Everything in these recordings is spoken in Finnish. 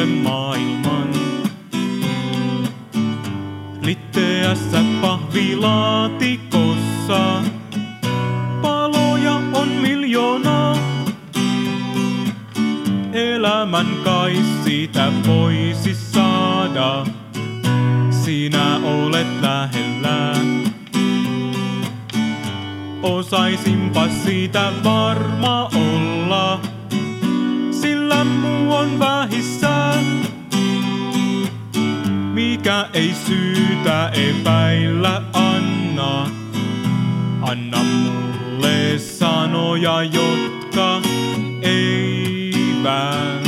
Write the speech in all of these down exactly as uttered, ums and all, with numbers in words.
mulle maailman. Litteässä pahvilaatikossa paloja on miljoona. Elämän kai siitä voisi saada, sinä olet lähellä. Osaisinpa siitä varma olla, sillä muu on vähissään. Mikä ei syytä epäillä anna, anna mulle sanoja, jotka eivät.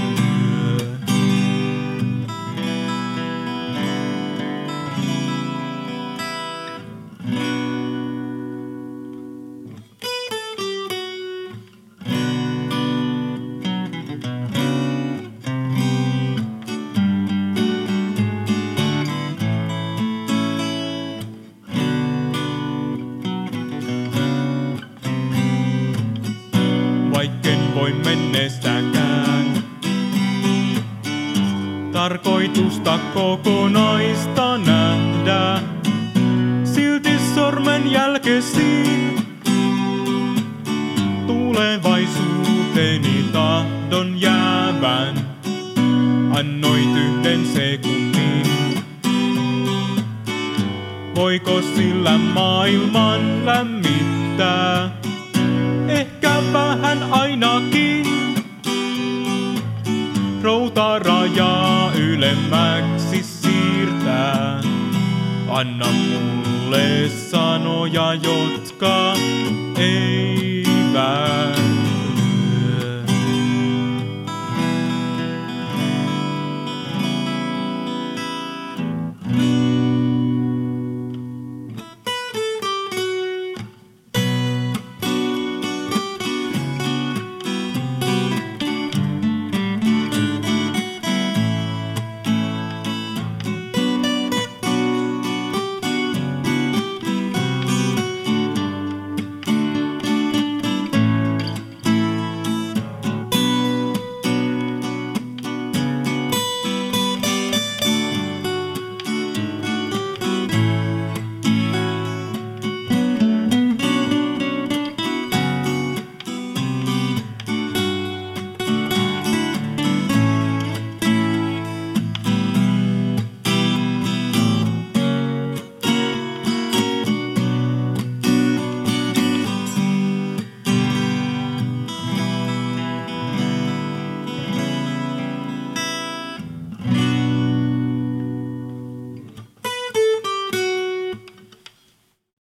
Vaikken voi mennessäkään tarkoitusta kokonaista nähdä, silti sormen jälkesiin tulevaisuuteni tahdon jäävän. Annoit yhden sekunnin, voiko sillä maailman lämmittää? Ehkä vähän ainakin. Routarajaa ylemmäksi siirtää. Anna mulle sanoja, jotka eivät.